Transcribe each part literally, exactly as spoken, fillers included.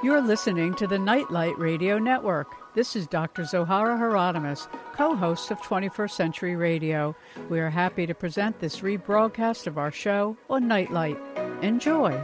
You're listening to the Nightlight Radio Network. This is Doctor Zohara Hieronymus, co-host of twenty-first Century Radio. We are happy to present this rebroadcast of our show on Nightlight. Enjoy.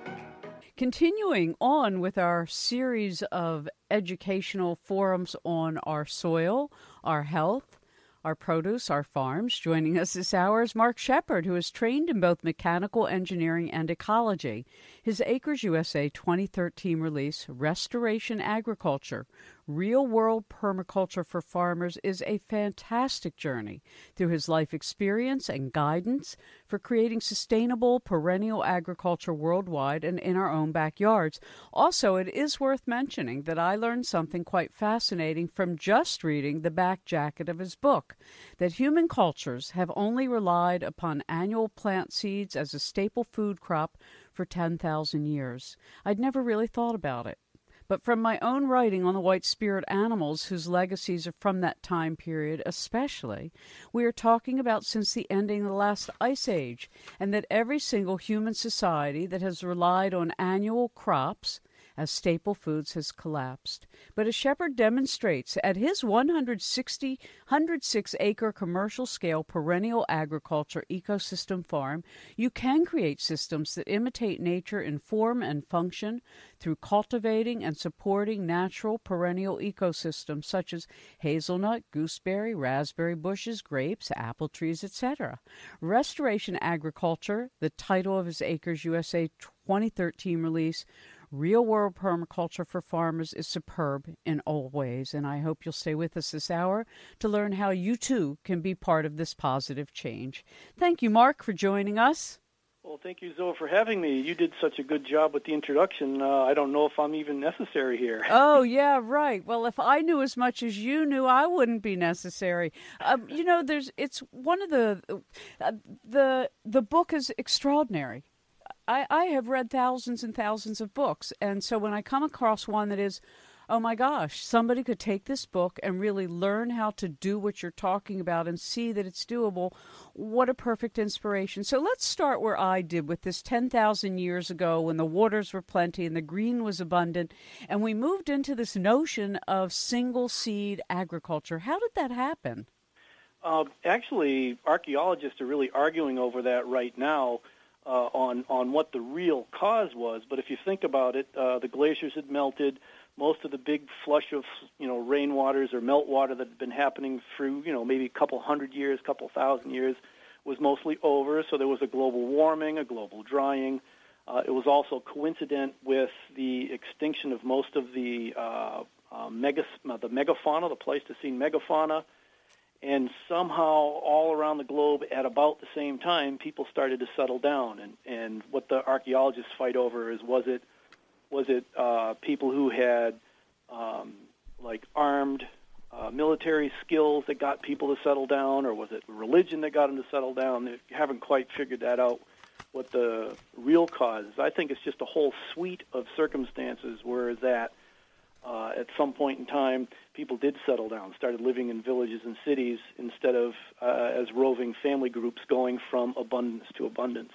Continuing on with our series of educational forums on our soil, our health, our produce, our farms. Joining us this hour is Mark Shepard, who is trained in both mechanical engineering and ecology. His Acres U S A twenty thirteen release, Restoration Agriculture, Real-World Permaculture for Farmers, is a fantastic journey through his life experience and guidance for creating sustainable perennial agriculture worldwide and in our own backyards. Also, it is worth mentioning that I learned something quite fascinating from just reading the back jacket of his book, that human cultures have only relied upon annual plant seeds as a staple food crop for ten thousand years. I'd never really thought about it. But from my own writing on the white spirit animals, whose legacies are from that time period especially, we are talking about since the ending of the last ice age, and that every single human society that has relied on annual crops as staple foods has collapsed. But as Shepard demonstrates at his one hundred sixty, one hundred six acre commercial scale perennial agriculture ecosystem farm, you can create systems that imitate nature in form and function through cultivating and supporting natural perennial ecosystems such as hazelnut, gooseberry, raspberry bushes, grapes, apple trees, et cetera. Restoration Agriculture, the title of his Acres U S A twenty thirteen release, Real-World Permaculture for Farmers, is superb in all ways, and I hope you'll stay with us this hour to learn how you, too, can be part of this positive change. Thank you, Mark, for joining us. Well, thank you, Zoe, for having me. You did such a good job with the introduction. Uh, I don't know if I'm even necessary here. Oh, yeah, right. Well, if I knew as much as you knew, I wouldn't be necessary. Um, you know, there's it's one of the uh, the the book is extraordinary. I, I have read thousands and thousands of books, and so when I come across one that is, oh my gosh, somebody could take this book and really learn how to do what you're talking about and see that it's doable, what a perfect inspiration. So let's start where I did with this ten thousand years ago when the waters were plenty and the green was abundant, and we moved into this notion of single-seed agriculture. How did that happen? Uh, actually, archaeologists are really arguing over that right now. Uh, on, on what the real cause was. But if you think about it, uh, the glaciers had melted. Most of the big flush of, you know, rainwaters or meltwater that had been happening through, you know, maybe a couple hundred years, couple thousand years was mostly over. So there was a global warming, a global drying. Uh, it was also coincident with the extinction of most of the uh, uh, megas, the megafauna, the Pleistocene megafauna. And somehow all around the globe at about the same time, people started to settle down. And, and what the archaeologists fight over is, was it was it uh, people who had, um, like, armed uh, military skills that got people to settle down, or was it religion that got them to settle down? They haven't quite figured that out, what the real cause is. I think it's just a whole suite of circumstances where that Uh, at some point in time, people did settle down, started living in villages and cities instead of uh, as roving family groups going from abundance to abundance.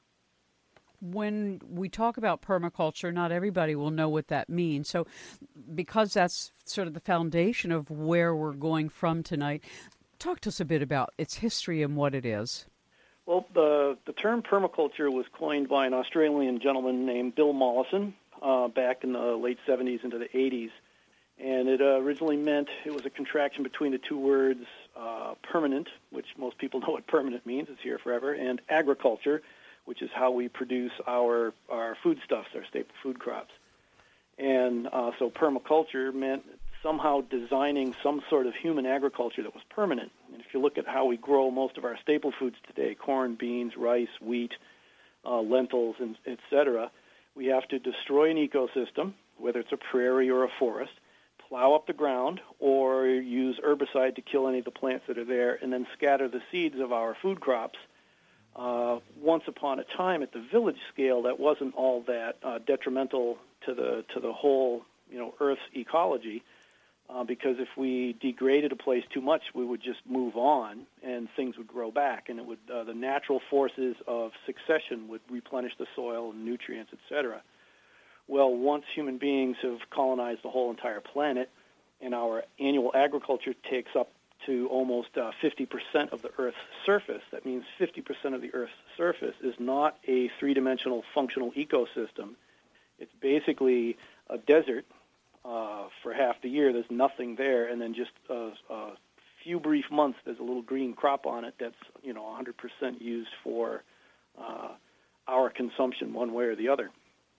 When we talk about permaculture, not everybody will know what that means. So because that's sort of the foundation of where we're going from tonight, talk to us a bit about its history and what it is. Well, the, the term permaculture was coined by an Australian gentleman named Bill Mollison, Uh, back in the late seventies into the eighties. And it uh, originally meant, it was a contraction between the two words uh, permanent, which most people know what permanent means, it's here forever, and agriculture, which is how we produce our, our foodstuffs, our staple food crops. And uh, so permaculture meant somehow designing some sort of human agriculture that was permanent. And if you look at how we grow most of our staple foods today, corn, beans, rice, wheat, uh, lentils, and et cetera, we have to destroy an ecosystem, whether it's a prairie or a forest, plow up the ground, or use herbicide to kill any of the plants that are there, and then scatter the seeds of our food crops. Uh, once upon a time, at the village scale, that wasn't all that uh, detrimental to the to the whole, you know, Earth's ecology. uh, because if we degraded a place too much, we would just move on and things would grow back, and it would uh, the natural forces of succession would replenish the soil and nutrients, et cetera. Well, once human beings have colonized the whole entire planet, and our annual agriculture takes up to almost uh, fifty percent of the Earth's surface, that means fifty percent of the Earth's surface is not a three-dimensional functional ecosystem. It's basically a desert uh, for half the year. There's nothing there, and then just a, a few brief months there's a little green crop on it that's, you know, one hundred percent used for uh, our consumption one way or the other.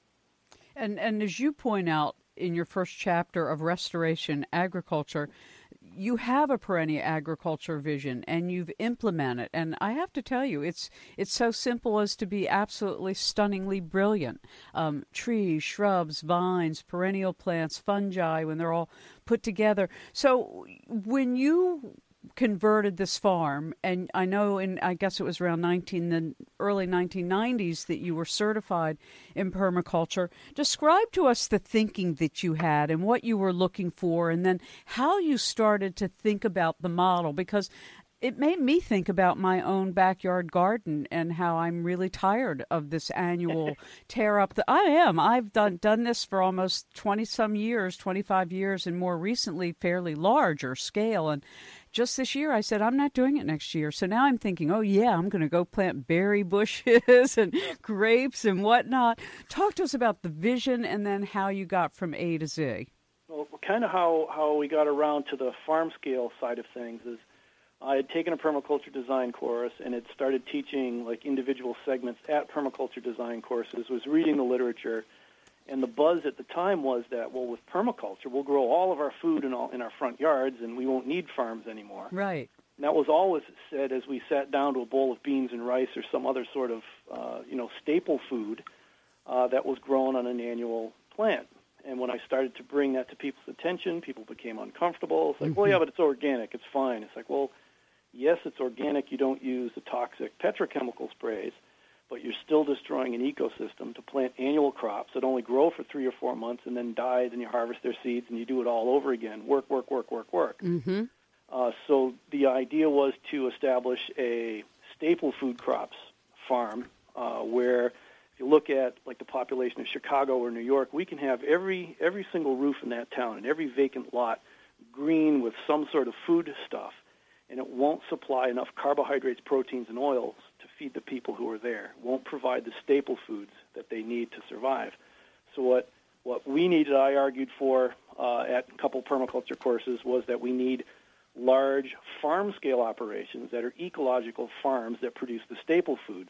And and as you point out in your first chapter of Restoration Agriculture, you have a perennial agriculture vision and you've implemented, and I have to tell you, it's it's so simple as to be absolutely stunningly brilliant. Um, trees, shrubs, vines, perennial plants, fungi, when they're all put together. So when you converted this farm, and I know in I guess it was around nineteen the early nineteen nineties that you were certified in permaculture. Describe to us the thinking that you had and what you were looking for, and then how you started to think about the model, because it made me think about my own backyard garden and how I'm really tired of this annual tear up. The, I am. I've done done this for almost twenty some years, twenty-five years, and more recently fairly larger scale. And just this year, I said, I'm not doing it next year. So now I'm thinking, oh, yeah, I'm going to go plant berry bushes and grapes and whatnot. Talk to us about the vision and then how you got from A to Z. Well, kind of how, how we got around to the farm scale side of things is I had taken a permaculture design course and had started teaching like individual segments at permaculture design courses, was reading the literature. And the buzz at the time was that, well, with permaculture, we'll grow all of our food in, all, in our front yards, and we won't need farms anymore. Right. And that was always said as we sat down to a bowl of beans and rice or some other sort of, uh, you know, staple food uh, that was grown on an annual plant. And when I started to bring that to people's attention, people became uncomfortable. It's like, mm-hmm. well, yeah, but it's organic. It's fine. It's like, well, yes, it's organic. You don't use the toxic petrochemical sprays, but you're still destroying an ecosystem to plant annual crops that only grow for three or four months and then die, then you harvest their seeds and you do it all over again. Work, work, work, work, work. Mm-hmm. Uh, so the idea was to establish a staple food crops farm uh, where if you look at like the population of Chicago or New York, we can have every every single roof in that town and every vacant lot green with some sort of food stuff, and it won't supply enough carbohydrates, proteins, and oils to feed the people who are there. It won't provide the staple foods that they need to survive. So what what we needed, I argued for uh, at a couple permaculture courses, was that we need large farm-scale operations that are ecological farms that produce the staple foods.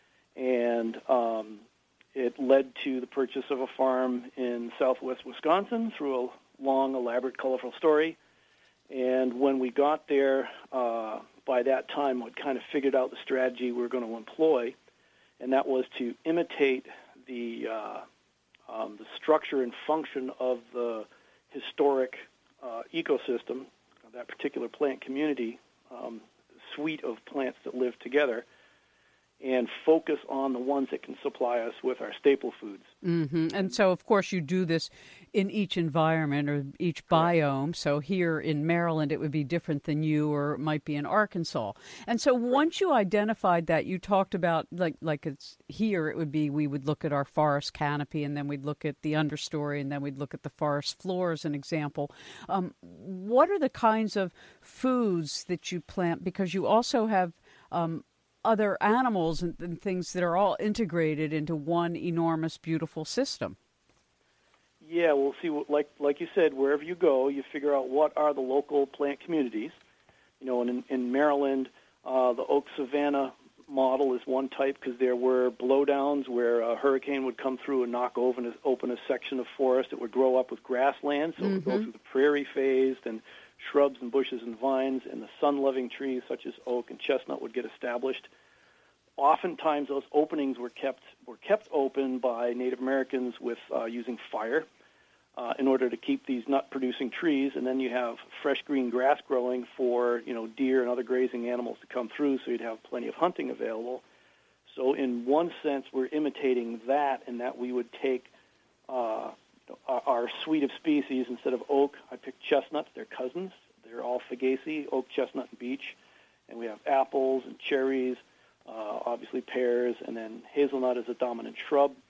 And um, it led to the purchase of a farm in southwest Wisconsin through a long, elaborate, colorful story. And when we got there, uh, by that time, we'd kind of figured out the strategy we were going to employ, and that was to imitate the uh, um, the structure and function of the historic uh, ecosystem, of that particular plant community, um, suite of plants that live together, and focus on the ones that can supply us with our staple foods. Mm-hmm. And so, of course, you do this in each environment or each biome. So here in Maryland, it would be different than you, or it might be in Arkansas. And so once you identified that, you talked about, like like it's here, it would be we would look at our forest canopy, and then we'd look at the understory, and then we'd look at the forest floor as an example. Um, what are the kinds of foods that you plant? Because you also have um, other animals and, and things that are all integrated into one enormous, beautiful system. Yeah, we'll see. Like like you said, wherever you go, you figure out what are the local plant communities. You know, and in, in Maryland, uh, the oak savanna model is one type because there were blowdowns where a hurricane would come through and knock open a, open a section of forest. It would grow up with grassland, so mm-hmm. it would go through the prairie phase, then shrubs and bushes and vines, and the sun-loving trees such as oak and chestnut would get established. Oftentimes, those openings were kept were kept open by Native Americans with uh, using fire uh, in order to keep these nut-producing trees, and then you have fresh green grass growing for you know deer and other grazing animals to come through, so you'd have plenty of hunting available. So, in one sense, we're imitating that, in that we would take uh, our, our suite of species. Instead of oak, I picked chestnuts. They're cousins. They're all Fagaceae, oak, chestnut, and beech, and we have apples and cherries. Uh, obviously pears, and then hazelnut is a dominant shrub.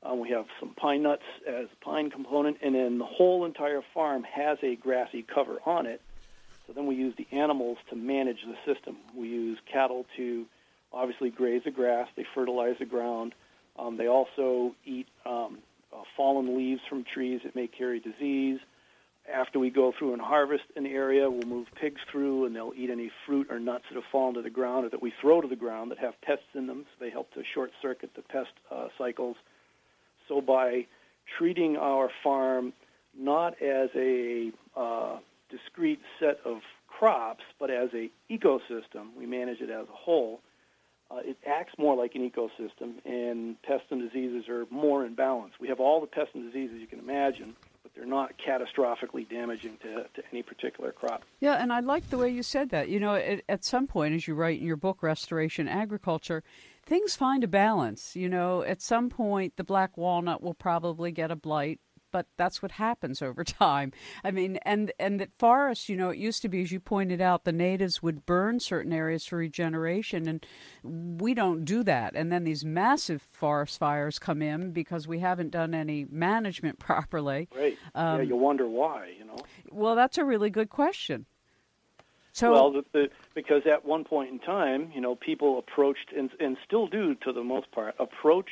Um, we have some pine nuts as a pine component, and then the whole entire farm has a grassy cover on it. So then we use the animals to manage the system. We use cattle to obviously graze the grass. They fertilize the ground. Um, they also eat um, uh, fallen leaves from trees that may carry disease. After we go through and harvest an area, we'll move pigs through, and they'll eat any fruit or nuts that have fallen to the ground or that we throw to the ground that have pests in them. So they help to short-circuit the pest uh, cycles. So by treating our farm not as a uh, discrete set of crops, but as a ecosystem, we manage it as a whole, uh, it acts more like an ecosystem, and pests and diseases are more in balance. We have all the pests and diseases you can imagine, but they're not catastrophically damaging to, to any particular crop. Yeah, and I like the way you said that. You know, at, at some point, as you write in your book, Restoration Agriculture, things find a balance. You know, at some point, the black walnut will probably get a blight, but that's what happens over time. I mean, and, and that forests, you know, it used to be, as you pointed out, the natives would burn certain areas for regeneration, and we don't do that. And then these massive forest fires come in because we haven't done any management properly. Right. Um, yeah, you wonder why, you know. Well, that's a really good question. So, well, the, the, because at one point in time, you know, people approached, and, and still do to the most part, approach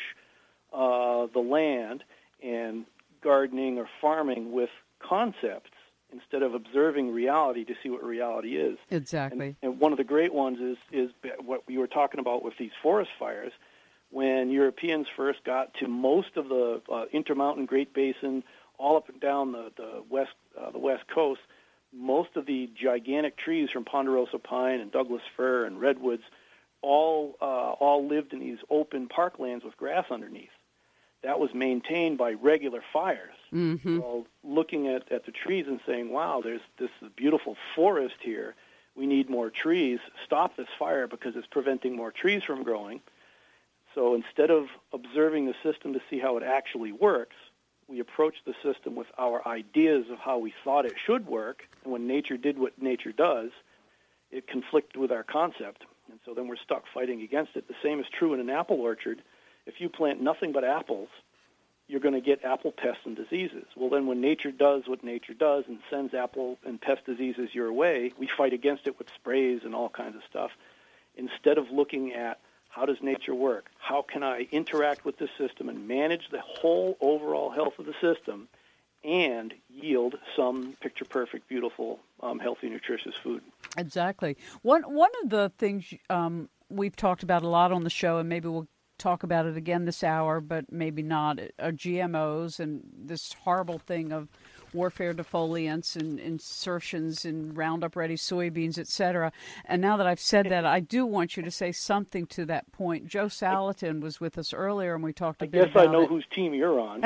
uh, the land and gardening or farming with concepts instead of observing reality to see what reality is. Exactly. And, and one of the great ones is, is what we were talking about with these forest fires. When Europeans first got to most of the uh, Intermountain Great Basin, all up and down the, the west uh, the west coast, most of the gigantic trees from ponderosa pine and Douglas fir and redwoods all uh, all lived in these open parklands with grass underneath. That was maintained by regular fires. Mm-hmm. So looking at, at the trees and saying, wow, there's this beautiful forest here. We need more trees. Stop this fire because it's preventing more trees from growing. So instead of observing the system to see how it actually works, we approached the system with our ideas of how we thought it should work. And when nature did what nature does, it conflicted with our concept. And so then we're stuck fighting against it. The same is true in an apple orchard. If you plant nothing but apples, you're going to get apple pests and diseases. Well, then when nature does what nature does and sends apple and pest diseases your way, we fight against it with sprays and all kinds of stuff. Instead of looking at how does nature work, how can I interact with the system and manage the whole overall health of the system and yield some picture-perfect, beautiful, um, healthy, nutritious food. Exactly. One, one of the things um, we've talked about a lot on the show, and maybe we'll talk about it again this hour, but maybe not, are G M Os and this horrible thing of warfare defoliants and insertions in Roundup Ready soybeans, et cetera. And now that I've said that, I do want you to say something to that point. Joe Salatin was with us earlier, and we talked a I bit about I guess I know it. whose team you're on.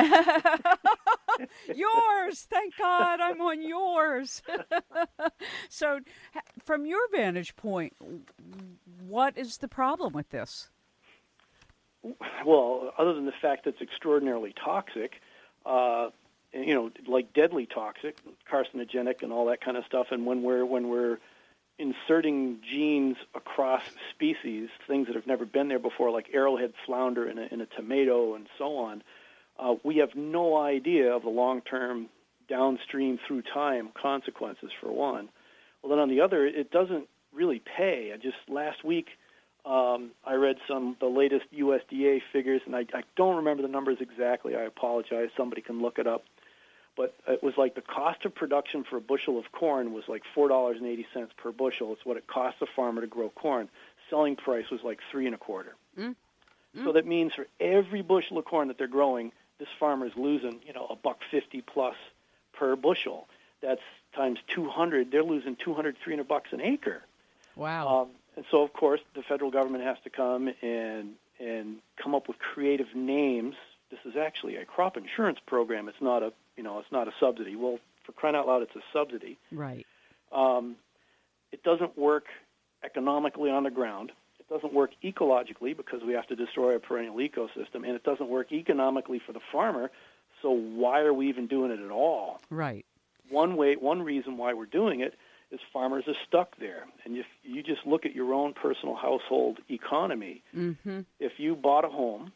Yours! Thank God I'm on yours. So from your vantage point, what is the problem with this? Well, other than the fact that it's extraordinarily toxic, uh, you know, like deadly toxic, carcinogenic, and all that kind of stuff. And when we're when we're inserting genes across species, things that have never been there before, like arrowhead flounder in a, in a tomato and so on, uh, we have no idea of the long-term downstream through time consequences. For one, well, then on the other, it doesn't really pay. I just last week. Um, I read some the latest U S D A figures, and I, I don't remember the numbers exactly. I apologize. Somebody can look it up. But it was like the cost of production for a bushel of corn was like four dollars and eighty cents per bushel. It's what it costs a farmer to grow corn. Selling price was like three and a quarter. Mm. Mm. So that means for every bushel of corn that they're growing, this farmer is losing, you know, a buck fifty plus per bushel. That's times two hundred. They're losing two hundred, three hundred bucks an acre. Wow. Um, And so, of course, the federal government has to come and and come up with creative names. This is actually a crop insurance program. It's not a you know it's not a subsidy. Well, for crying out loud, it's a subsidy. Right. Um, it doesn't work economically on the ground. It doesn't work ecologically because we have to destroy a perennial ecosystem, and it doesn't work economically for the farmer. So why are we even doing it at all? Right. One way, one reason why we're doing it is farmers are stuck there. And if you just look at your own personal household economy, mm-hmm. if you bought a home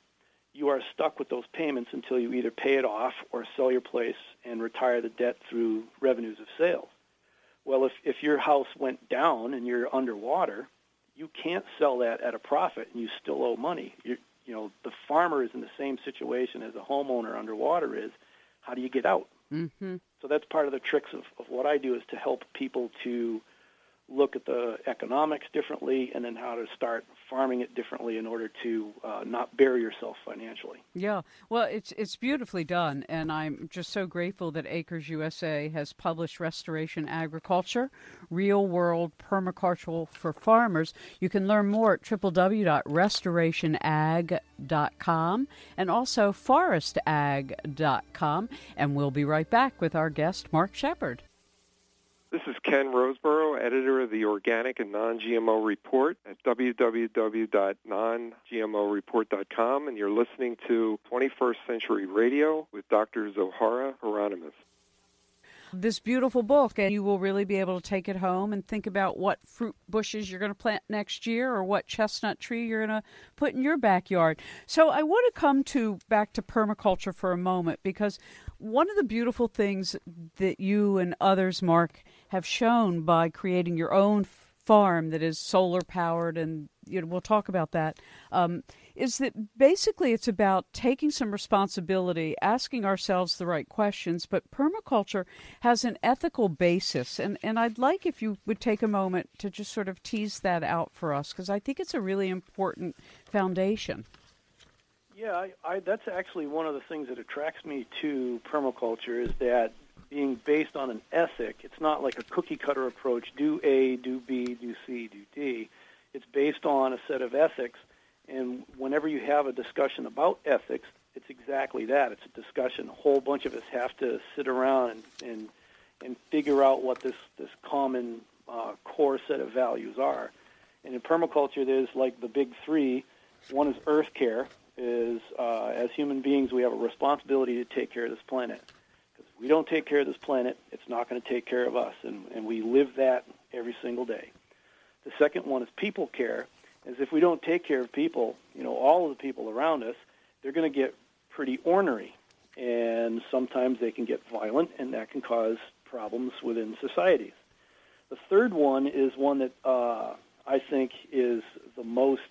you are stuck with those payments until you either pay it off or sell your place and retire the debt through revenues of sales. Well, if, if your house went down and you're underwater, you can't sell that at a profit and you still owe money. You're, you know, the farmer is in the same situation as a homeowner underwater is. How do you get out? Mm-hmm. So that's part of the tricks of, of what I do is to help people to look at the economics differently and then how to start farming it differently in order to uh, not bury yourself financially. Yeah, well, it's it's beautifully done, and I'm just so grateful that Acres U S A has published Restoration Agriculture, Real-World Permaculture for Farmers. You can learn more at w w w dot restoration ag dot com and also forest ag dot com, and we'll be right back with our guest, Mark Shepard. This is Ken Roseborough, editor of the Organic and Non-G M O Report at w w w dot non g m o report dot com, and you're listening to twenty-first Century Radio with Doctor Zohara Hieronymus. This beautiful book, and you will really be able to take it home and think about what fruit bushes you're going to plant next year or what chestnut tree you're going to put in your backyard. So I want to come to back to permaculture for a moment, because one of the beautiful things that you and others, Mark, have shown by creating your own farm that is solar powered, and you know, we'll talk about that, um, is that basically it's about taking some responsibility, asking ourselves the right questions, but permaculture has an ethical basis. And, and I'd like if you would take a moment to just sort of tease that out for us, because I think it's a really important foundation. Yeah, I, I, that's actually one of the things that attracts me to permaculture is that being based on an ethic, it's not like a cookie-cutter approach, do A, do B, do C, do D. It's based on a set of ethics, and whenever you have a discussion about ethics, it's exactly that. It's a discussion. A whole bunch of us have to sit around and and, and figure out what this, this common uh, core set of values are. And in permaculture, there's like the big three. One is earth care, is uh, as human beings, we have a responsibility to take care of this planet. Because if we don't take care of this planet, it's not going to take care of us, and, and we live that every single day. The second one is people care, is if we don't take care of people, you know, all of the people around us, they're going to get pretty ornery, and sometimes they can get violent, and that can cause problems within societies. The third one is one that uh, I think is the most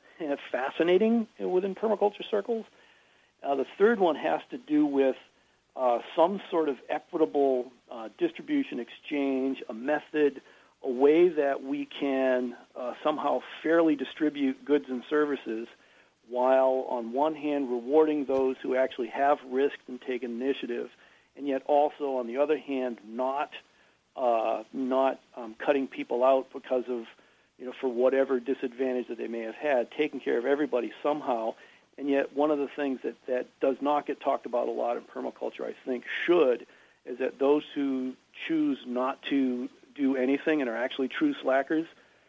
fascinating within permaculture circles. Uh, the third one has to do with uh, some sort of equitable uh, distribution exchange, a method, a way that we can uh, somehow fairly distribute goods and services while on one hand rewarding those who actually have risked and taken initiative, and yet also on the other hand not uh, not um, cutting people out because of, you know, for whatever disadvantage that they may have had, taking care of everybody somehow. And yet one of the things that, that does not get talked about a lot in permaculture, I think should, is that those who choose not to do anything and are actually true slackers,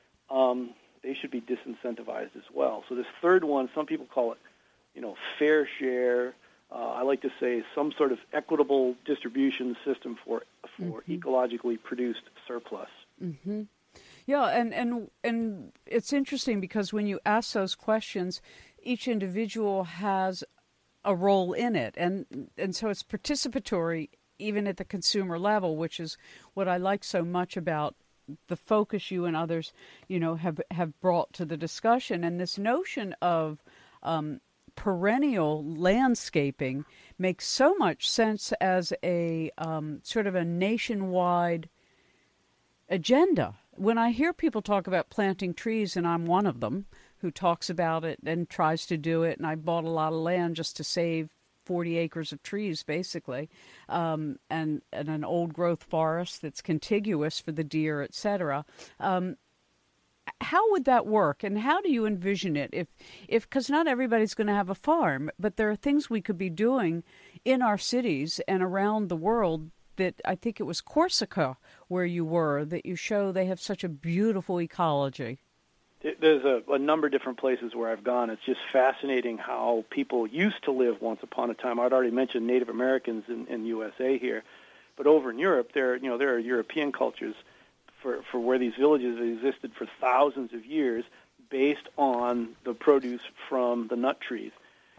um, they should be disincentivized as well. So this third one, some people call it, you know, fair share. Uh, I like to say some sort of equitable distribution system for for mm-hmm. ecologically produced surplus. Mm-hmm. Yeah, and, and and it's interesting because when you ask those questions, each individual has a role in it, and and so it's participatory even at the consumer level, which is what I like so much about the focus you and others, you know, have have brought to the discussion. And this notion of um, perennial landscaping makes so much sense as a um, sort of a nationwide agenda. When I hear people talk about planting trees, and I'm one of them who talks about it and tries to do it, and I bought a lot of land just to save forty acres of trees, basically, um, and, and an old-growth forest that's contiguous for the deer, et cetera. Um, how would that work, and how do you envision it? If, if, because not everybody's going to have a farm, but there are things we could be doing in our cities and around the world that I think it was Corsica where you were, that you show they have such a beautiful ecology. There's a, a number of different places where I've gone. It's just fascinating how people used to live once upon a time. I'd already mentioned Native Americans in, in U S A here, but over in Europe, there you know there are European cultures for, for where these villages have existed for thousands of years based on the produce from the nut trees.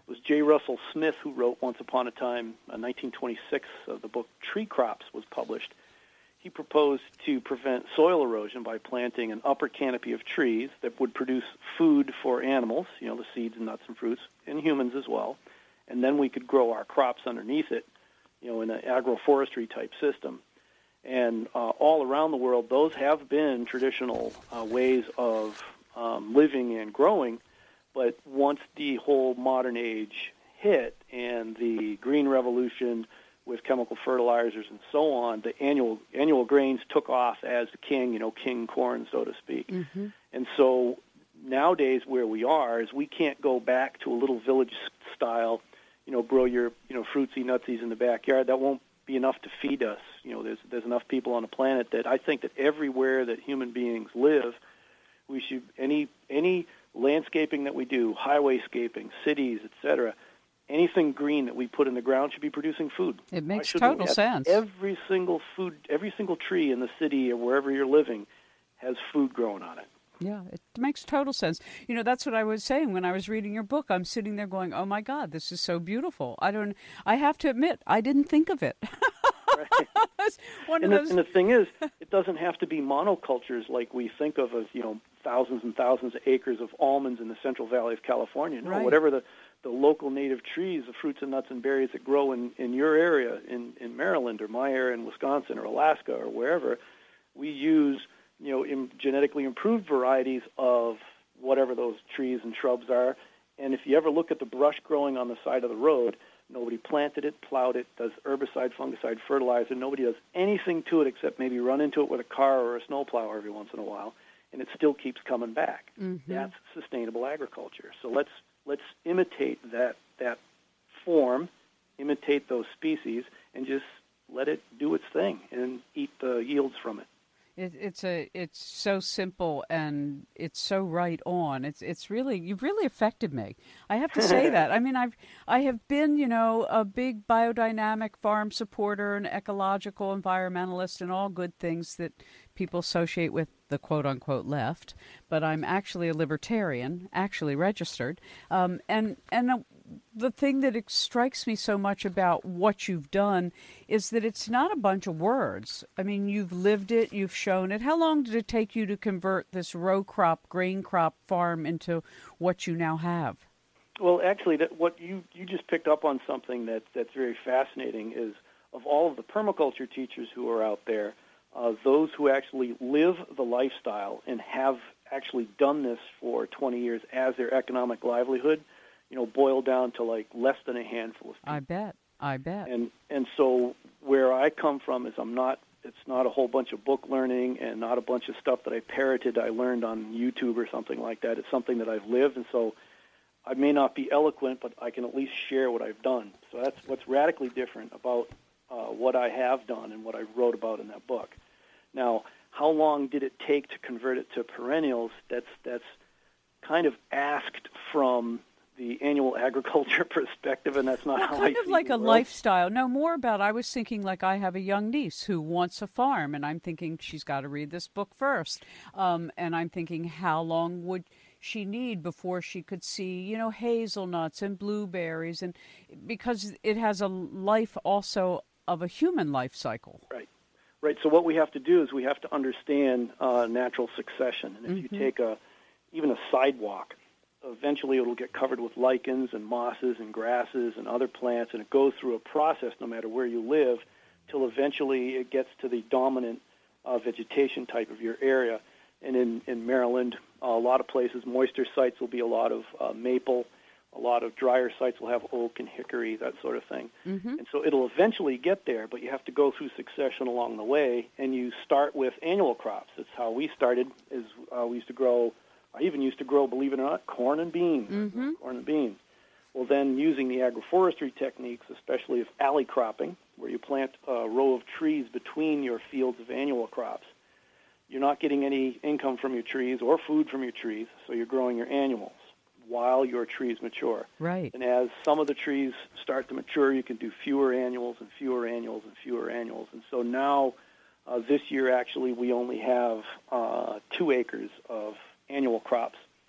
It was J. Russell Smith who wrote Once Upon a Time, uh, nineteen twenty-six, uh, the book Tree Crops was published. He proposed to prevent soil erosion by planting an upper canopy of trees that would produce food for animals, you know, the seeds and nuts and fruits, and humans as well. And then we could grow our crops underneath it, you know, in an agroforestry type system. And uh, all around the world, those have been traditional uh, ways of um, living and growing. But once the whole modern age hit and the green revolution with chemical fertilizers and so on, the annual annual grains took off as the king, you know, king corn, so to speak. Mm-hmm. And so nowadays where we are is we can't go back to a little village style, you know, grow your, you know, fruitsy nutsies in the backyard. That won't be enough to feed us. You know, there's there's enough people on the planet that I think that everywhere that human beings live, we should, any any landscaping that we do, highwayscaping, cities, et cetera, anything green that we put in the ground should be producing food. It makes total sense. Every single food, every single tree in the city or wherever you're living has food growing on it. Yeah, it makes total sense. You know, that's what I was saying when I was reading your book. I'm sitting there going, "Oh my God, this is so beautiful." I don't. I have to admit, I didn't think of it. Right. One and, of the, those... and the thing is, it doesn't have to be monocultures like we think of as, you know, thousands and thousands of acres of almonds in the Central Valley of California. No, right. whatever the, the local native trees, the fruits and nuts and berries that grow in, in your area, in, in Maryland or my area in Wisconsin or Alaska or wherever, we use, you know, in genetically improved varieties of whatever those trees and shrubs are. And if you ever look at the brush growing on the side of the road, nobody planted it, plowed it, does herbicide, fungicide, fertilizer. Nobody does anything to it except maybe run into it with a car or a snowplow every once in a while, and it still keeps coming back. Mm-hmm. That's sustainable agriculture. So let's let's imitate that that form, imitate those species, and just let it do its thing and eat the yields from it. It, it's a it's so simple and it's so right on. It's it's really you've really affected me. I have to say that. I mean, I've I have been, you know, a big biodynamic farm supporter, an ecological environmentalist, and all good things that people associate with the quote unquote left. But I'm actually a libertarian, actually registered, um, and and. A, The thing that strikes me so much about what you've done is that it's not a bunch of words. I mean, you've lived it, you've shown it. How long did it take you to convert this row crop, grain crop farm into what you now have? Well, actually, that, what you, you just picked up on something that, that's very fascinating is of all of the permaculture teachers who are out there, uh, those who actually live the lifestyle and have actually done this for twenty years as their economic livelihood, you know, boil down to like less than a handful of people. I bet. I bet. And and so where I come from is I'm not, it's not a whole bunch of book learning and not a bunch of stuff that I parroted, I learned on YouTube or something like that. It's something that I've lived, and so I may not be eloquent, but I can at least share what I've done. So that's what's radically different about uh, what I have done and what I wrote about in that book. Now, how long did it take to convert it to perennials? That's that's kind of asked from the annual agriculture perspective, and that's not well, how kind I of see like the a world. lifestyle. No, more about, I was thinking like I have a young niece who wants a farm, and I'm thinking she's got to read this book first. Um, and I'm thinking, how long would she need before she could see, you know, hazelnuts and blueberries, and because it has a life also of a human life cycle. Right. Right. So what we have to do is we have to understand uh, natural succession. And if mm-hmm. you take a even a sidewalk, eventually it will get covered with lichens and mosses and grasses and other plants, and it goes through a process no matter where you live till eventually it gets to the dominant uh, vegetation type of your area. And in, in Maryland, uh, a lot of places, moister sites will be a lot of uh, maple, a lot of drier sites will have oak and hickory, that sort of thing. Mm-hmm. And so it'll eventually get there, but you have to go through succession along the way, and you start with annual crops. That's how we started, is uh, we used to grow, I even used to grow, believe it or not, corn and beans. Mm-hmm. Corn and beans. Well, then using the agroforestry techniques, especially of alley cropping, where you plant a row of trees between your fields of annual crops, you're not getting any income from your trees or food from your trees, so you're growing your annuals while your trees mature. Right. And as some of the trees start to mature, you can do fewer annuals and fewer annuals and fewer annuals. And so now, uh, this year, actually, we only have uh, two acres of annual crops.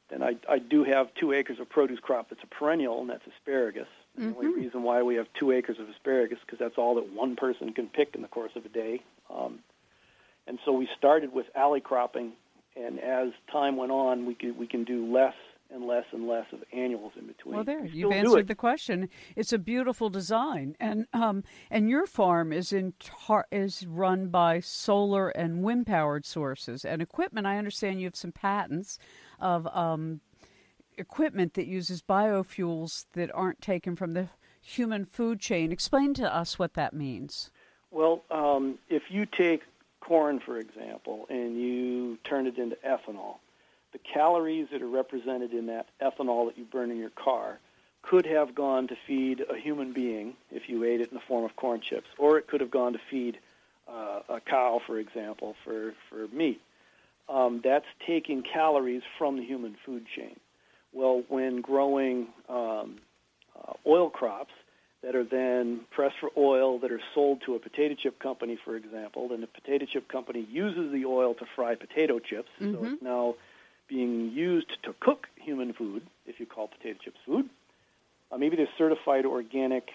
then I, I do have two acres of produce crop that's a perennial, and that's asparagus. Mm-hmm. The only reason why we have two acres of asparagus because that's all that one person can pick in the course of a day. Um, and so we started with alley cropping, and as time went on, we can, we can do less and less and less of annuals in between. Well, there, you've answered the question. It's a beautiful design. And um, and your farm is in tar- is run by solar and wind-powered sources. And equipment, I understand you have some patents of um, equipment that uses biofuels that aren't taken from the human food chain. Explain to us what that means. Well, um, if you take corn, for example, and you turn it into ethanol, the calories that are represented in that ethanol that you burn in your car could have gone to feed a human being if you ate it in the form of corn chips, or it could have gone to feed uh, a cow, for example, for, for meat. Um, that's taking calories from the human food chain. Well, when growing um, uh, oil crops that are then pressed for oil that are sold to a potato chip company, for example, then the potato chip company uses the oil to fry potato chips, mm-hmm. so it's now being used to cook human food, if you call potato chips food. Uh, maybe they're certified organic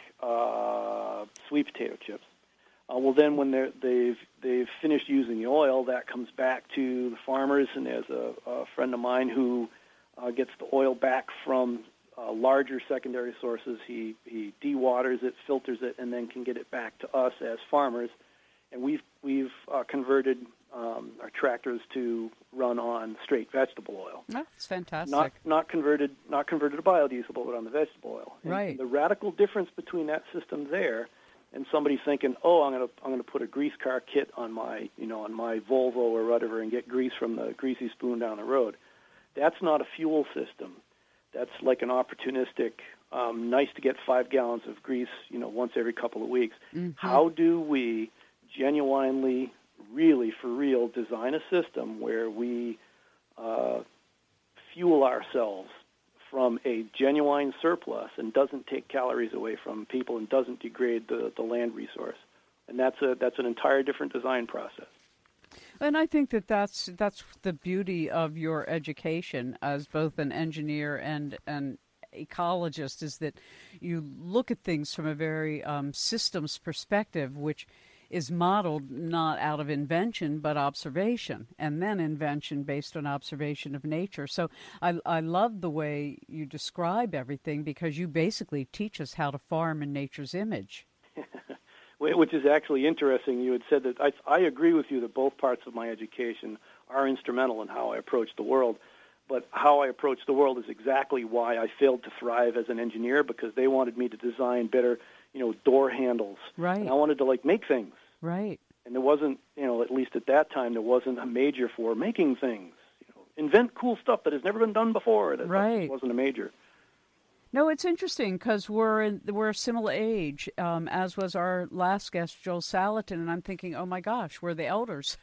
uh, sweet potato chips. Uh, well, then when they're, they've they've finished using the oil, that comes back to the farmers, and there's a, a friend of mine who uh, gets the oil back from uh, larger secondary sources. He, he dewaters it, filters it, and then can get it back to us as farmers. And we've, we've uh, converted Um, our tractors to run on straight vegetable oil. That's fantastic. Not not converted not converted to biodiesel, but on the vegetable oil. And right. The radical difference between that system there and somebody thinking, oh, I'm gonna I'm gonna put a grease car kit on my you know on my Volvo or whatever and get grease from the greasy spoon down the road. That's not a fuel system. That's like an opportunistic, um, nice to get five gallons of grease, you know, once every couple of weeks. Mm-hmm. How do we genuinely, really for real, design a system where we uh, fuel ourselves from a genuine surplus and doesn't take calories away from people and doesn't degrade the, the land resource? And that's a that's an entire different design process. And I think that that's, that's the beauty of your education as both an engineer and an ecologist, is that you look at things from a very um, systems perspective, which is modeled not out of invention, but observation, and then invention based on observation of nature. So I, I love the way you describe everything, because you basically teach us how to farm in nature's image. Which is actually interesting. You had said that I, I agree with you that both parts of my education are instrumental in how I approach the world, but how I approach the world is exactly why I failed to thrive as an engineer, because they wanted me to design better, you know, door handles. Right. And I wanted to, like, make things. Right. And there wasn't, you know, at least at that time, there wasn't a major for making things. You know, invent cool stuff that has never been done before. That right. wasn't a major. No, it's interesting because we're in, we're a similar age, um, as was our last guest, Joel Salatin, and I'm thinking, oh my gosh, we're the elders.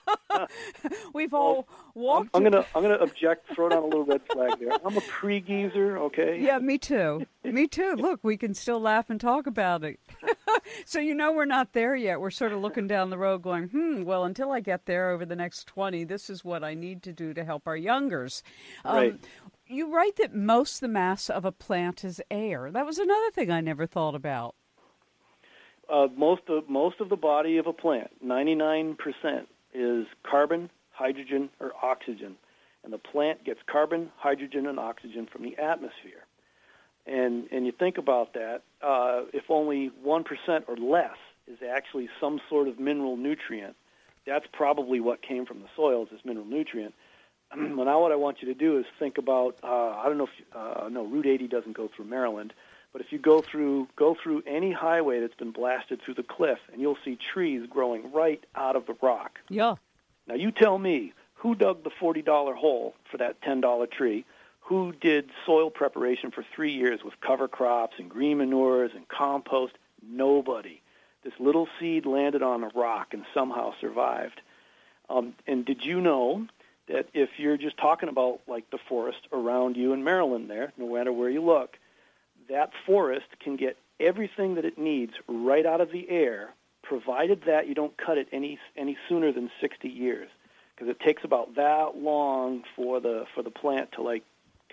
We've well, all walked. I'm, I'm gonna I'm gonna object. Throw down a little red flag there. I'm a pre-geezer, okay? Yeah, me too. Me too. Look, we can still laugh and talk about it. So you know we're not there yet. We're sort of looking down the road, going, hmm. Well, until I get there over the next twenty, this is what I need to do to help our youngers. Um, right. You write that most of the mass of a plant is air. That was another thing I never thought about. Uh, most of most of the body of a plant, ninety-nine percent, is carbon, hydrogen, or oxygen. And the plant gets carbon, hydrogen, and oxygen from the atmosphere. And and you think about that, uh, if only one percent or less is actually some sort of mineral nutrient, that's probably what came from the soils, this mineral nutrient. Well, now what I want you to do is think about, uh, I don't know if, uh, no, Route eighty doesn't go through Maryland, but if you go through go through any highway that's been blasted through the cliff, and you'll see trees growing right out of the rock. Yeah. Now you tell me, who dug the forty dollar hole for that ten dollar tree? Who did soil preparation for three years with cover crops and green manures and compost? Nobody. This little seed landed on a rock and somehow survived. Um, and did you know that if you're just talking about like the forest around you in Maryland there, no matter where you look, that forest can get everything that it needs right out of the air, provided that you don't cut it any any sooner than sixty years, because it takes about that long for the for the plant to like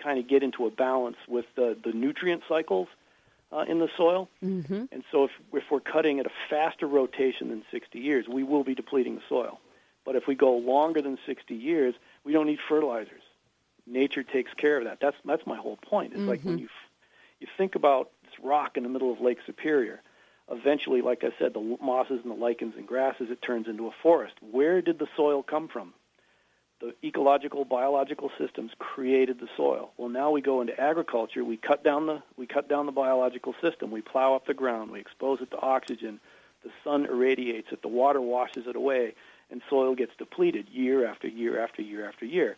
kind of get into a balance with the, the nutrient cycles uh, in the soil. Mm-hmm. And so if, if we're cutting at a faster rotation than sixty years, we will be depleting the soil. But if we go longer than sixty years, we don't need fertilizers. Nature takes care of that. That's that's my whole point. It's mm-hmm. like when you you think about this rock in the middle of Lake Superior, eventually, like I said, the mosses and the lichens and grasses, it turns into a forest. Where did the soil come from? The ecological, biological systems created the soil. Well, now we go into agriculture. We cut down the we cut down the biological system. We plow up the ground. We expose it to oxygen. The sun irradiates it. The water washes it away, and soil gets depleted year after year after year after year.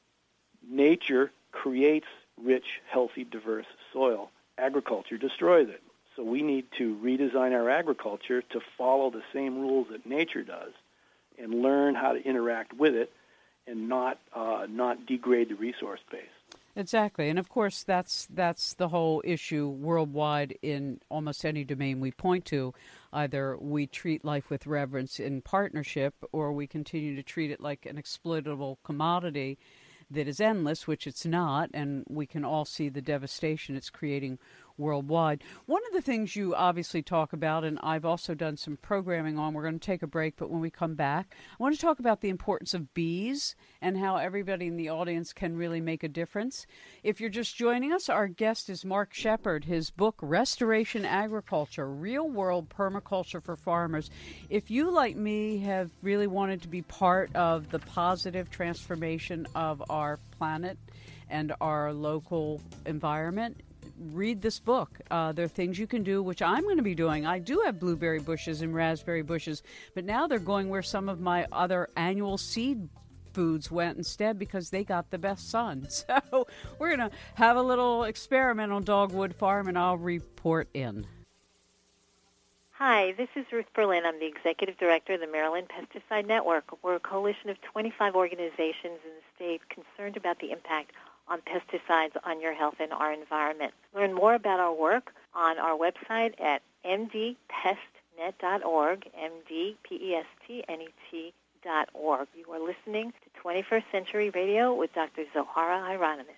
Nature creates rich, healthy, diverse soil. Agriculture destroys it. So we need to redesign our agriculture to follow the same rules that nature does and learn how to interact with it and not uh, not degrade the resource base. Exactly. And, of course, that's that's the whole issue worldwide in almost any domain we point to. Either we treat life with reverence in partnership, or we continue to treat it like an exploitable commodity that is endless, which it's not, and we can all see the devastation it's creating worldwide. One of the things you obviously talk about, and I've also done some programming on, we're going to take a break, but when we come back, I want to talk about the importance of bees and how everybody in the audience can really make a difference. If you're just joining us, our guest is Mark Shepard. His book, Restoration Agriculture, Real-World Permaculture for Farmers. If you, like me, have really wanted to be part of the positive transformation of our planet and our local environment, read this book. Uh, there are things you can do, which I'm going to be doing. I do have blueberry bushes and raspberry bushes, but now they're going where some of my other annual seed foods went instead because they got the best sun. So we're going to have a little experiment on Dogwood Farm, and I'll report in. Hi, this is Ruth Berlin. I'm the Executive Director of the Maryland Pesticide Network. We're a coalition of twenty-five organizations in the state concerned about the impact on pesticides on your health and our environment. Learn more about our work on our website at m d pest net dot org, m d pestnet dot org. You are listening to twenty-first Century Radio with Doctor Zohara Hieronymus.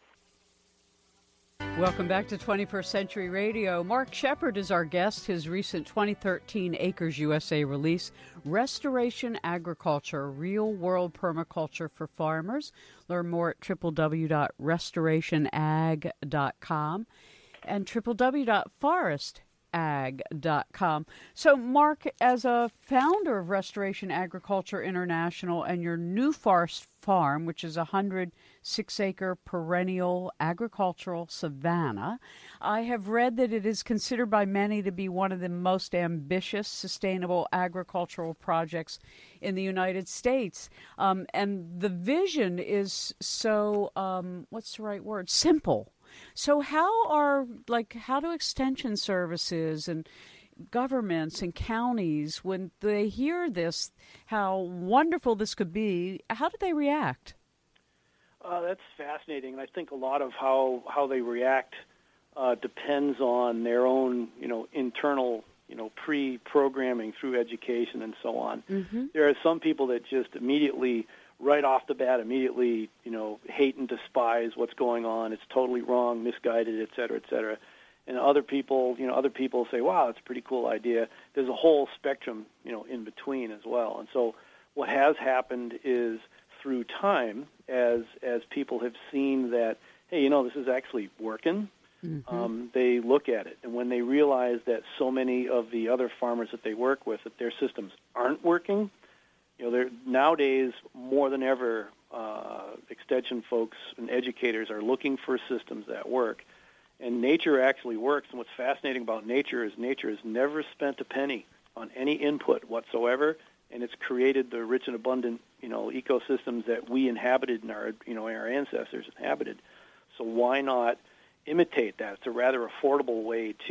Welcome back to twenty-first Century Radio. Mark Shepard is our guest. His recent twenty thirteen Acres U S A release, Restoration Agriculture, Real-World Permaculture for Farmers. Learn more at w w w dot restoration ag dot com and w w w dot forest ag dot com. So, Mark, as a founder of Restoration Agriculture International and your New Forest Farm, which is a one hundred six acre perennial agricultural savanna, I have read that it is considered by many to be one of the most ambitious sustainable agricultural projects in the United States. Um, and the vision is so, um, what's the right word, simple. So how are, like, how do extension services and governments and counties, when they hear this, how wonderful this could be, how do they react? Uh, that's fascinating, and I think a lot of how, how they react uh, depends on their own, you know, internal, you know, pre-programming through education and so on. Mm-hmm. There are some people that just immediately, right off the bat, immediately, you know, hate and despise what's going on. It's totally wrong, misguided, et cetera, et cetera. And other people, you know, other people say, wow, it's a pretty cool idea. There's a whole spectrum, you know, in between as well. And so what has happened is through time, as as people have seen that, hey, you know, this is actually working, mm-hmm. um, they look at it. And when they realize that so many of the other farmers that they work with, that their systems aren't working, you know, they're, nowadays, more than ever, uh, extension folks and educators are looking for systems that work. And nature actually works. And what's fascinating about nature is nature has never spent a penny on any input whatsoever, and it's created the rich and abundant, you know, ecosystems that we inhabited and our, you know, our ancestors inhabited. So why not imitate that? It's a rather affordable way to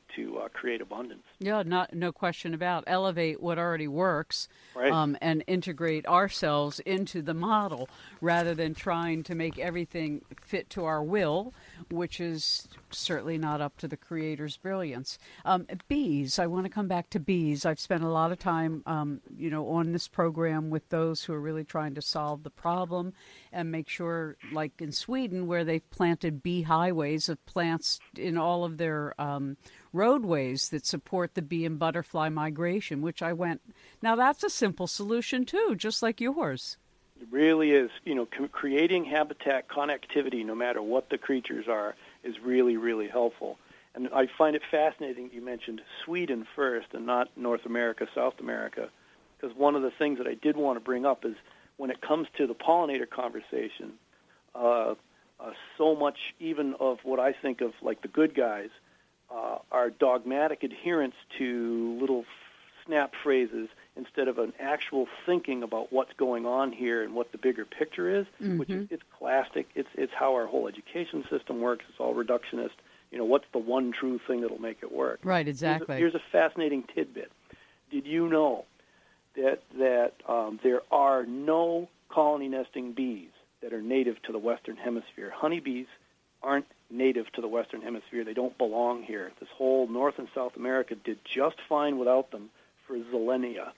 to uh, create abundance. Yeah, not no question about elevate what already works, right. um, and integrate ourselves into the model rather than trying to make everything fit to our will, which is certainly not up to the Creator's brilliance. Um, bees, I want to come back to bees. I've spent a lot of time, um, you know, on this program with those who are really trying to solve the problem and make sure, like in Sweden, where they've planted bee highways of plants in all of their um, roadways that support the bee and butterfly migration, which I went, now that's a simple solution too, just like yours. It really is. You know, c- creating habitat connectivity, no matter what the creatures are, is really, really helpful. And I find it fascinating you mentioned Sweden first and not North America, South America, because one of the things that I did want to bring up is when it comes to the pollinator conversation, uh, uh, so much even of what I think of like the good guys uh, are dogmatic adherence to little snap phrases instead of an actual thinking about what's going on here and what the bigger picture is, mm-hmm. which is it's classic. It's it's how our whole education system works. It's all reductionist. You know, what's the one true thing that'll make it work? Right, exactly. Here's a, here's a fascinating tidbit. Did you know that that um, there are no colony nesting bees that are native to the Western Hemisphere? Honeybees aren't native to the Western Hemisphere. They don't belong here. This whole North and South America did just fine without them for Zillenia.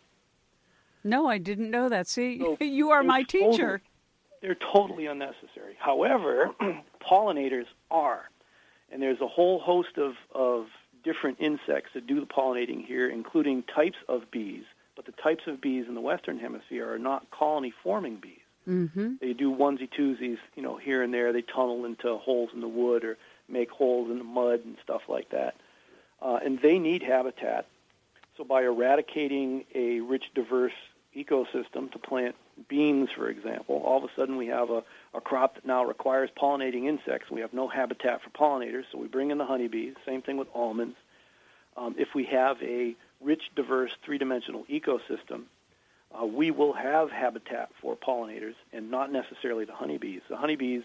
No, I didn't know that. See, so you are my totally, teacher. They're totally unnecessary. However, pollinators are. And there's a whole host of, of different insects that do the pollinating here, including types of bees. But the types of bees in the Western Hemisphere are not colony-forming bees. Mm-hmm. They do onesie-twosies, you know, here and there. They tunnel into holes in the wood or make holes in the mud and stuff like that. Uh, and they need habitat. So by eradicating a rich, diverse ecosystem to plant beans, for example, all of a sudden we have a, a crop that now requires pollinating insects. We have no habitat for pollinators, so we bring in the honeybees. Same thing with almonds. Um, if we have a rich, diverse, three-dimensional ecosystem, uh, we will have habitat for pollinators and not necessarily the honeybees. The honeybees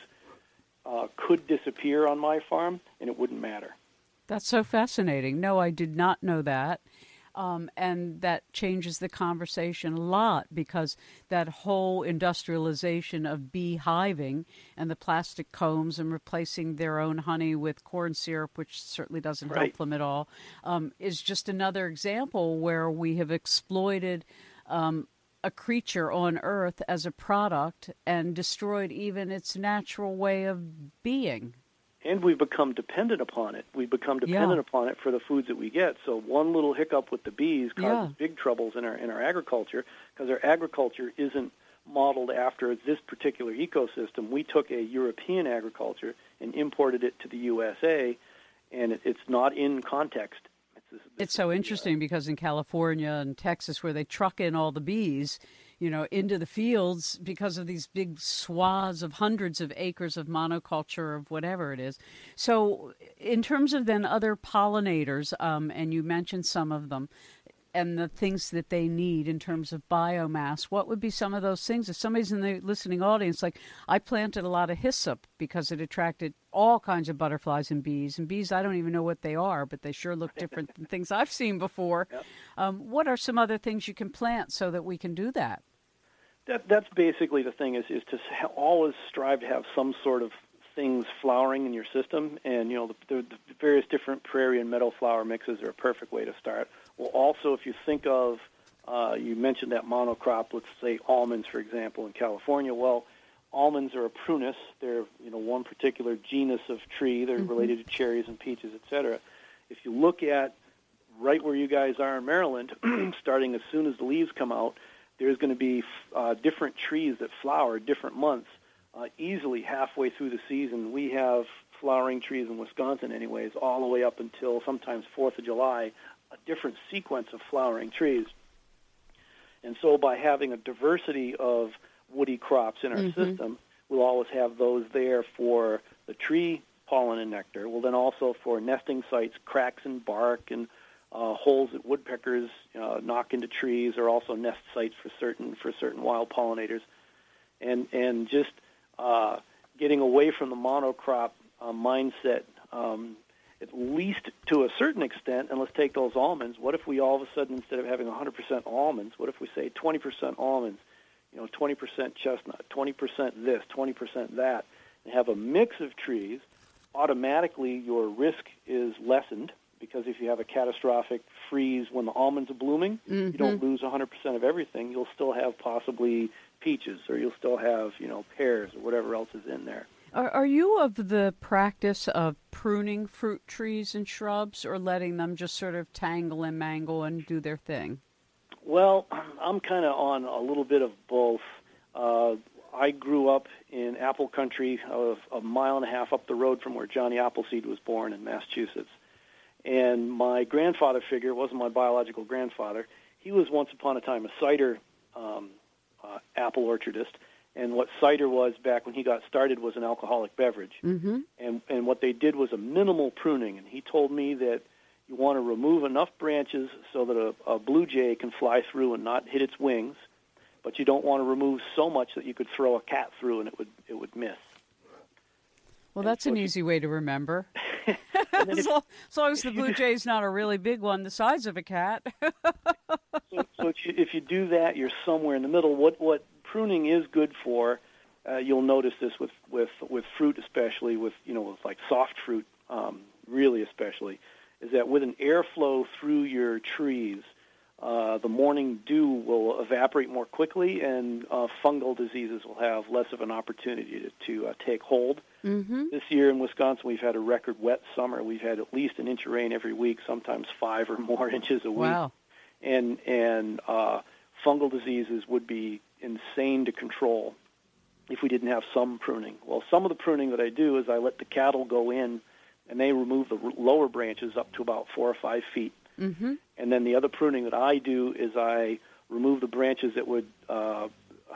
uh, could disappear on my farm, and it wouldn't matter. That's so fascinating. No, I did not know that. Um, and that changes the conversation a lot because that whole industrialization of beehiving and the plastic combs and replacing their own honey with corn syrup, which certainly doesn't right. help them at all, um, is just another example where we have exploited um, a creature on Earth as a product and destroyed even its natural way of being. And we've become dependent upon it. We've become dependent yeah. upon it for the foods that we get. So one little hiccup with the bees causes yeah. big troubles in our in our agriculture because our agriculture isn't modeled after this particular ecosystem. We took a European agriculture and imported it to the U S A, and it, it's not in context. It's, this, this it's so interesting because in California and Texas, where they truck in all the bees, you know, into the fields because of these big swaths of hundreds of acres of monoculture of whatever it is. So in terms of then other pollinators, um, and you mentioned some of them, and the things that they need in terms of biomass, what would be some of those things? If somebody's in the listening audience, like I planted a lot of hyssop because it attracted all kinds of butterflies and bees. And bees, I don't even know what they are, but they sure look different than things I've seen before. Yep. Um, what are some other things you can plant so that we can do that? That that's basically the thing is is to always strive to have some sort of things flowering in your system, and you know the, the various different prairie and meadow flower mixes are a perfect way to start. Well, also if you think of, uh, you mentioned that monocrop, let's say almonds, for example, in California. Well, almonds are a prunus. They're you know one particular genus of tree. They're mm-hmm. related to cherries and peaches, et cetera. If you look at right where you guys are in Maryland, starting as soon as the leaves come out, there's going to be uh, different trees that flower different months. Uh, easily halfway through the season, we have flowering trees in Wisconsin anyways, all the way up until sometimes fourth of July, a different sequence of flowering trees. And so by having a diversity of woody crops in our mm-hmm. system, we'll always have those there for the tree pollen and nectar. Well, then also for nesting sites, cracks in bark and Uh, holes that woodpeckers uh, knock into trees are also nest sites for certain for certain wild pollinators, and and just uh, getting away from the monocrop uh, mindset um, at least to a certain extent, and let's take those almonds. What if we all of a sudden, instead of having one hundred percent almonds, what if we say twenty percent almonds, you know, twenty percent chestnut, twenty percent this, twenty percent that, and have a mix of trees? Automatically your risk is lessened, because if you have a catastrophic freeze when the almonds are blooming, mm-hmm. you don't lose one hundred percent of everything. You'll still have possibly peaches, or you'll still have, you know, pears or whatever else is in there. Are, are you of the practice of pruning fruit trees and shrubs, or letting them just sort of tangle and mangle and do their thing? Well, I'm kind of on a little bit of both. Uh, I grew up in apple country, of a mile and a half up the road from where Johnny Appleseed was born in Massachusetts. And my grandfather figure wasn't my biological grandfather. He was once upon a time a cider um, uh, apple orchardist. And what cider was back when he got started was an alcoholic beverage. Mm-hmm. And and what they did was a minimal pruning. And he told me that you want to remove enough branches so that a, a blue jay can fly through and not hit its wings, but you don't want to remove so much that you could throw a cat through and it would it would miss. Well, that's so an easy you, way to remember. as, long, as long as the blue jay's not a really big one the size of a cat. so so if, you, if you do that, you're somewhere in the middle. What what pruning is good for, uh, you'll notice this with, with, with fruit, especially with, you know, with like soft fruit, um, really especially, is that with an airflow through your trees, uh, the morning dew will evaporate more quickly, and uh, fungal diseases will have less of an opportunity to, to uh, take hold. Mm-hmm. This year in Wisconsin, we've had a record wet summer. We've had at least an inch of rain every week, sometimes five or more inches a week. Wow. And, and uh, fungal diseases would be insane to control if we didn't have some pruning. Well, some of the pruning that I do is I let the cattle go in, and they remove the lower branches up to about four or five feet. Mm-hmm. And then the other pruning that I do is I remove the branches that would uh,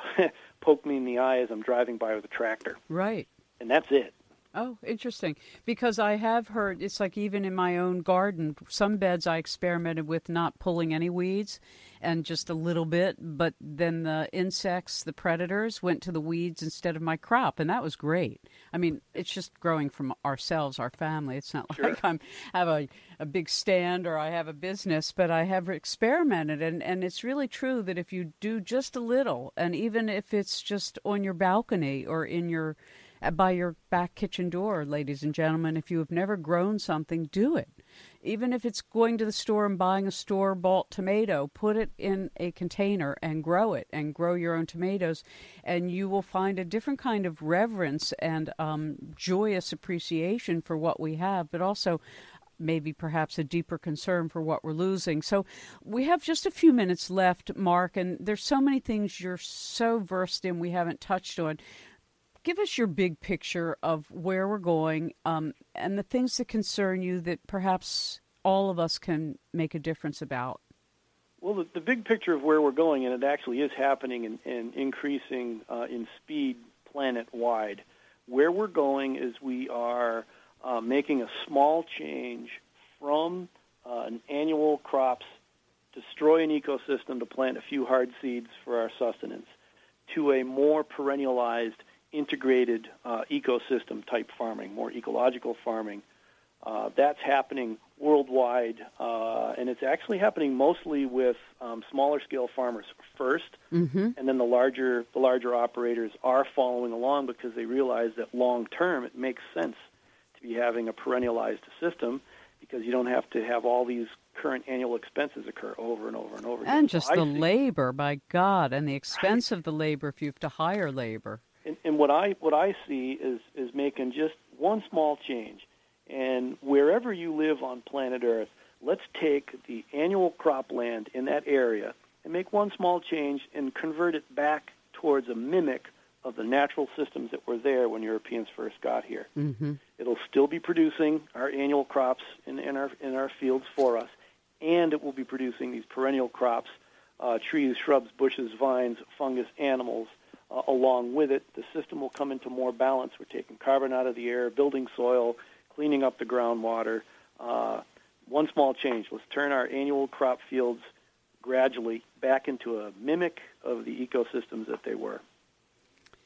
poke me in the eye as I'm driving by with a tractor. Right. And that's it. Oh, interesting. Because I have heard, it's like even in my own garden, some beds I experimented with not pulling any weeds and just a little bit, but then the insects, the predators, went to the weeds instead of my crop, and that was great. I mean, it's just growing from ourselves, our family. It's not sure. like I have a, a big stand or I have a business, but I have experimented, and, and it's really true that if you do just a little, and even if it's just on your balcony or in your by your back kitchen door, ladies and gentlemen, if you have never grown something, do it. Even if it's going to the store and buying a store-bought tomato, put it in a container and grow it, and grow your own tomatoes, and you will find a different kind of reverence and um, joyous appreciation for what we have, but also maybe perhaps a deeper concern for what we're losing. So we have just a few minutes left, Mark, and there's so many things you're so versed in we haven't touched on. Give us your big picture of where we're going um, and the things that concern you that perhaps all of us can make a difference about. Well, the, the big picture of where we're going, and it actually is happening and, and increasing uh, in speed planet-wide, where we're going is we are uh, making a small change from uh, an annual crops, destroy an ecosystem to plant a few hard seeds for our sustenance, to a more perennialized integrated uh, ecosystem type farming, more ecological farming. Uh, that's happening worldwide, uh, and it's actually happening mostly with um, smaller scale farmers first, mm-hmm. and then the larger the larger operators are following along because they realize that long term it makes sense to be having a perennialized system, because you don't have to have all these current annual expenses occur over and over and over again. And just so the see, labor, by God, and the expense of the labor if you have to hire labor. And, and what I what I see is is making just one small change. And wherever you live on planet Earth, let's take the annual cropland in that area and make one small change and convert it back towards a mimic of the natural systems that were there when Europeans first got here. Mm-hmm. It'll still be producing our annual crops in, in our in our fields for us, and it will be producing these perennial crops, uh, trees, shrubs, bushes, vines, fungus, animals. Uh, along with it, the system will come into more balance. We're taking carbon out of the air, building soil, cleaning up the groundwater. Uh, one small change. Let's turn our annual crop fields gradually back into a mimic of the ecosystems that they were.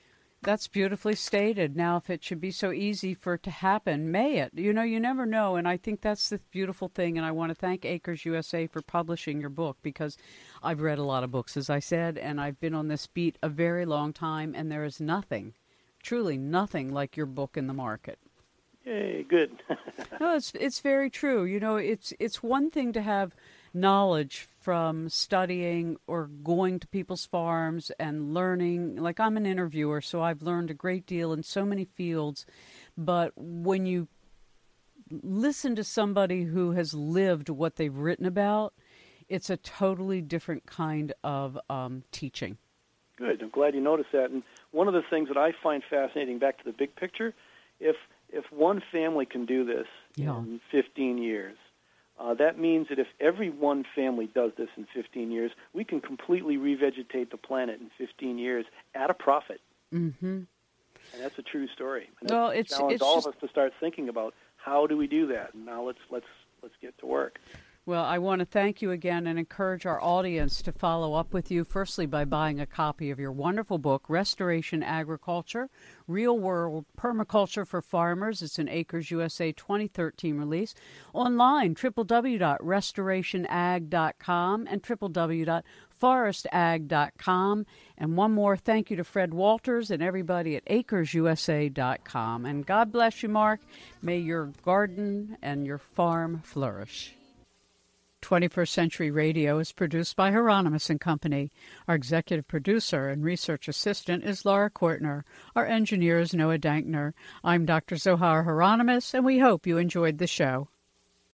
That's beautifully stated. Now, if it should be so easy for it to happen, may it? You know, you never know, and I think that's the beautiful thing, and I want to thank Acres U S A for publishing your book, because I've read a lot of books, as I said, and I've been on this beat a very long time, and there is nothing, truly nothing like your book in the market. Yay, good. No, it's it's very true. You know, it's it's one thing to have knowledge from studying or going to people's farms and learning. Like, I'm an interviewer, so I've learned a great deal in so many fields. But when you listen to somebody who has lived what they've written about, it's a totally different kind of um, teaching. Good. I'm glad you noticed that. And one of the things that I find fascinating, back to the big picture, if if one family can do this yeah. in fifteen years, Uh, that means that if every one family does this in fifteen years, we can completely revegetate the planet in fifteen years at a profit. Mm-hmm. And that's a true story. And well, it's, it's, challenged it's all just... of us to start thinking about how do we do that. And now let's let's let's get to work. Well, I want to thank you again and encourage our audience to follow up with you, firstly by buying a copy of your wonderful book, Restoration Agriculture, Real-World Permaculture for Farmers. It's an Acres U S A twenty thirteen release. Online, w w w dot restoration ag dot com and w w w dot forest ag dot com. And one more thank you to Fred Walters and everybody at acres u s a dot com. And God bless you, Mark. May your garden and your farm flourish. twenty-first Century Radio is produced by Hieronymus and Company. Our executive producer and research assistant is Laura Kortner. Our engineer is Noah Dankner. I'm Doctor Zohar Hieronymus, and we hope you enjoyed the show.